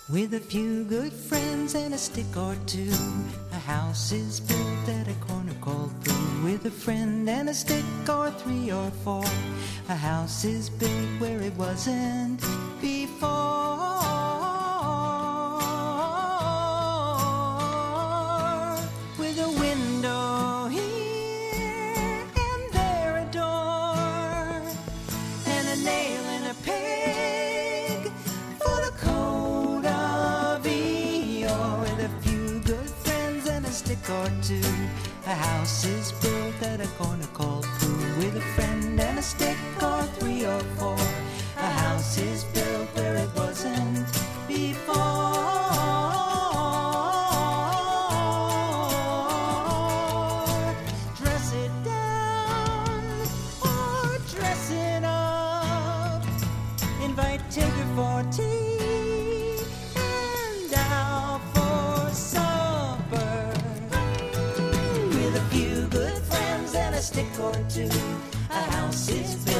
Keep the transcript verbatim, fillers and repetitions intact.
With a few good friends and a stick or two, a house is built at a corner called Pooh. With a friend and a stick or three or four, a house is built where it wasn't before. With a window here and there a door, and a nail in a peg for the coat of Eeyore. With a few good friends and a stick or two, a house is built at a corner called Pooh. With a friend and a stick or three or four, a house is built where it wasn't before. Dress it down or dress it up, invite Tigger for tea and out for supper. With a few good friends and a stick or two, a house is built